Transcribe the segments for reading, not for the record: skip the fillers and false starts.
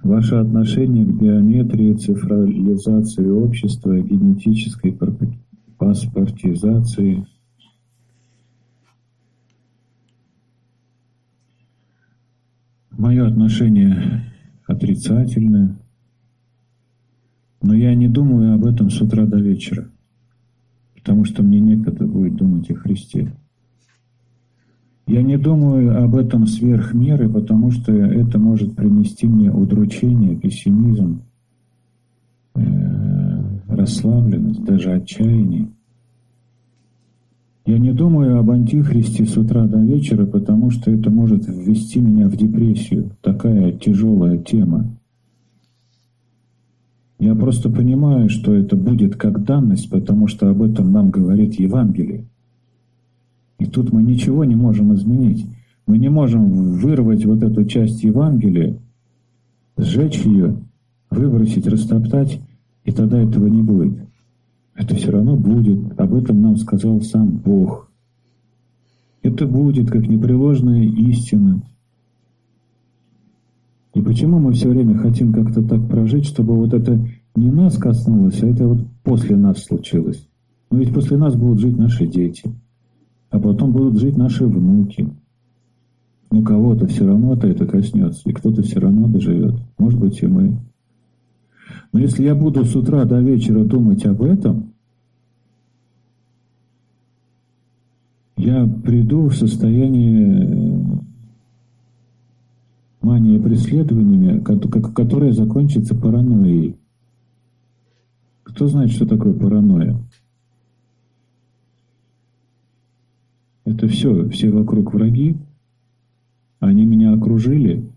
Ваше отношение к биометрии, цифрализации общества, генетической паспортизации. Мое отношение отрицательное, но я не думаю об этом с утра до вечера, потому что мне некогда будет думать о Христе. Я не думаю об этом сверх меры, потому что это может принести мне удручение, пессимизм, расслабленность, даже отчаяние. Я не думаю об антихристе с утра до вечера, потому что это может ввести меня в депрессию. Такая тяжелая тема. Я просто понимаю, что это будет как данность, потому что об этом нам говорит Евангелие. И тут мы ничего не можем изменить. Мы не можем вырвать вот эту часть Евангелия, сжечь ее, выбросить, растоптать, и тогда этого не будет. Это все равно будет. Об этом нам сказал сам Бог. Это будет как непреложная истина. И почему мы все время хотим как-то так прожить, чтобы вот это не нас коснулось, а это вот после нас случилось? Но ведь после нас будут жить наши дети. А потом будут жить наши внуки. Ну, кого-то все равно-то это коснется, и кто-то все равно доживет. Может быть, и мы. Но если я буду с утра до вечера думать об этом, я приду в состояние мании преследованиями, которое закончится паранойей. Кто знает, что такое паранойя? Это все вокруг враги. Они меня окружили.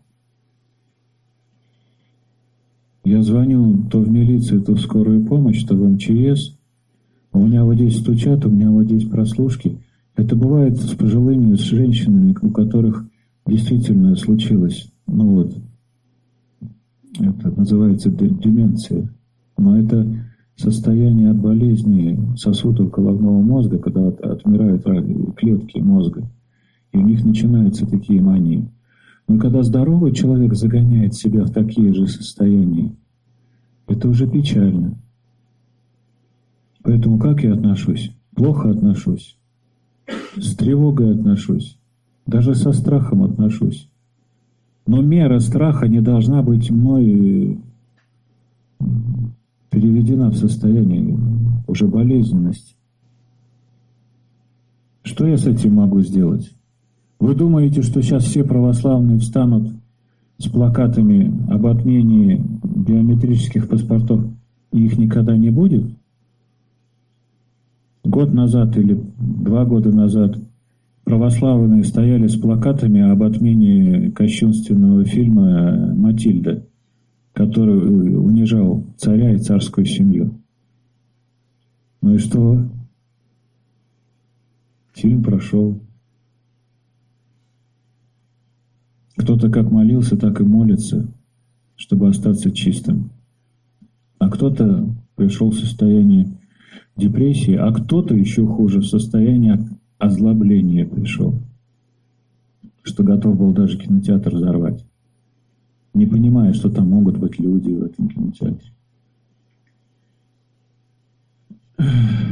Я звоню то в милицию, то в скорую помощь, то в МЧС. У меня вот здесь стучат, у меня вот здесь прослушки. Это бывает с пожилыми, с женщинами, у которых действительно случилось, это называется деменция. Но это состояние от болезни сосудов головного мозга, когда отмирают клетки мозга, и у них начинаются такие мании. Но когда здоровый человек загоняет себя в такие же состояния, это уже печально. Поэтому как я отношусь? Плохо отношусь. С тревогой отношусь. Даже со страхом отношусь. Но мера страха не должна быть мной переведена в состояние уже болезненности. Что я с этим могу сделать? Вы думаете, что сейчас все православные встанут с плакатами об отмене биометрических паспортов, и их никогда не будет? Год назад или 2 года назад православные стояли с плакатами об отмене кощунственного фильма «Матильда», который унижал царя и царскую семью. Ну и что? Фильм прошел. Кто-то как молился, так и молится, чтобы остаться чистым. А кто-то пришел в состояние депрессии, а кто-то еще хуже, в состояние озлобления пришел, что готов был даже кинотеатр взорвать, не понимая, что там могут быть люди в этом кинотеатре.